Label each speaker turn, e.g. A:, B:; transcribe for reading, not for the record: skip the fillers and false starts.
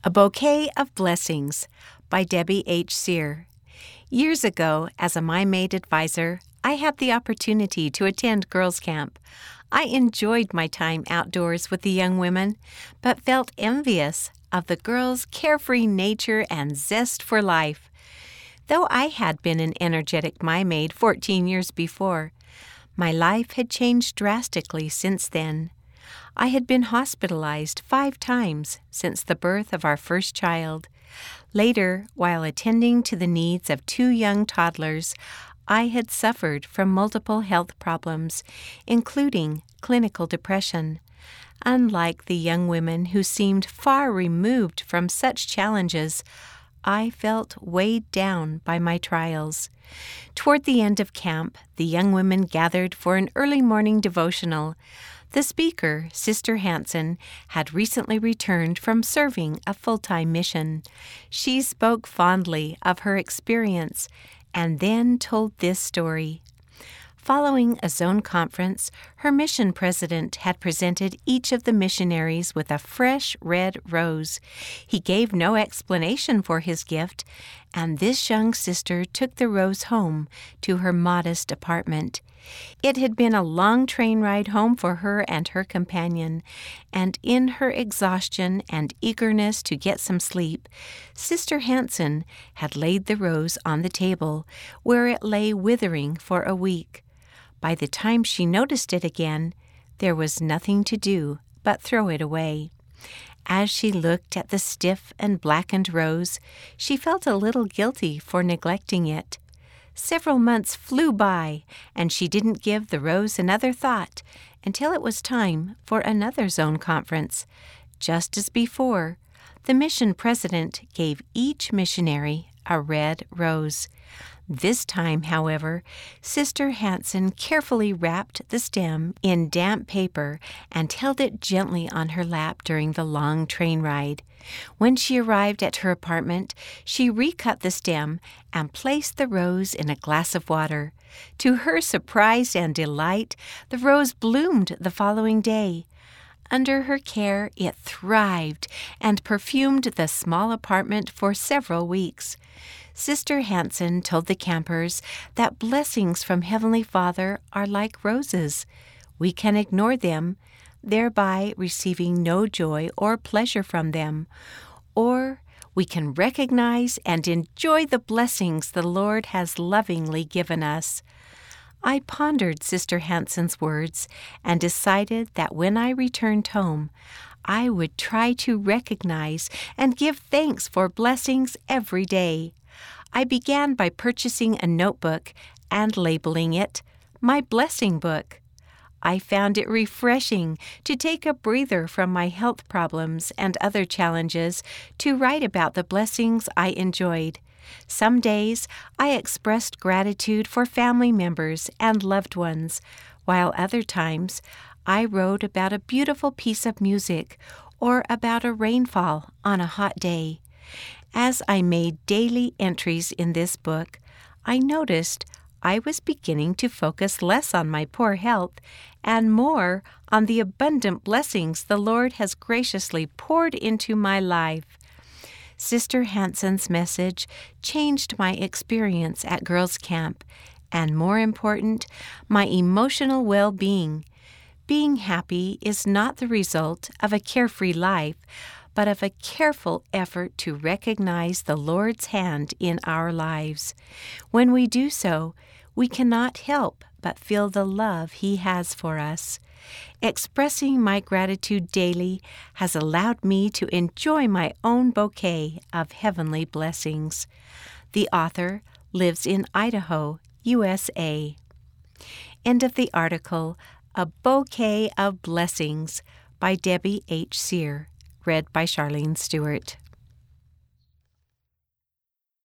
A: A Bouquet of Blessings by Debbie H. Sear. Years ago, as a My Maid advisor, I had the opportunity to attend girls' camp. I enjoyed my time outdoors with the young women, but felt envious of the girls' carefree nature and zest for life. Though I had been an energetic My Maid 14 years before, my life had changed drastically since then. I had been hospitalized 5 times since the birth of our first child. Later, while attending to the needs of 2 young toddlers, I had suffered from multiple health problems, including clinical depression. Unlike the young women who seemed far removed from such challenges, I felt weighed down by my trials. Toward the end of camp, the young women gathered for an early morning devotional. The speaker, Sister Hansen, had recently returned from serving a full-time mission. She spoke fondly of her experience and then told this story. Following a zone conference, her mission president had presented each of the missionaries with a fresh red rose. He gave no explanation for his gift, and this young sister took the rose home to her modest apartment. It had been a long train ride home for her and her companion, and in her exhaustion and eagerness to get some sleep, Sister Hansen had laid the rose on the table, where it lay withering for a week. By the time she noticed it again, there was nothing to do but throw it away. As she looked at the stiff and blackened rose, she felt a little guilty for neglecting it. Several months flew by, and she didn't give the rose another thought until it was time for another zone conference. Just as before, the mission president gave each missionary a red rose. This time, however, Sister Hansen carefully wrapped the stem in damp paper and held it gently on her lap during the long train ride. When she arrived at her apartment, she recut the stem and placed the rose in a glass of water. To her surprise and delight, the rose bloomed the following day. Under her care, it thrived and perfumed the small apartment for several weeks. Sister Hansen told the campers that blessings from Heavenly Father are like roses. We can ignore them, thereby receiving no joy or pleasure from them, or we can recognize and enjoy the blessings the Lord has lovingly given us. I pondered Sister Hansen's words and decided that when I returned home, I would try to recognize and give thanks for blessings every day. I began by purchasing a notebook and labeling it My Blessing Book. I found it refreshing to take a breather from my health problems and other challenges to write about the blessings I enjoyed. Some days I expressed gratitude for family members and loved ones, while other times I wrote about a beautiful piece of music or about a rainfall on a hot day. As I made daily entries in this book, I noticed I was beginning to focus less on my poor health and more on the abundant blessings the Lord has graciously poured into my life. Sister Hansen's message changed my experience at girls' camp, and more important, my emotional well-being. Being happy is not the result of a carefree life, but of a careful effort to recognize the Lord's hand in our lives. When we do so, we cannot help but feel the love He has for us. Expressing my gratitude daily has allowed me to enjoy my own bouquet of heavenly blessings. The author lives in Idaho, USA. End of the article, A Bouquet of Blessings by Debbie H. Sear. Read by Charlene Stewart.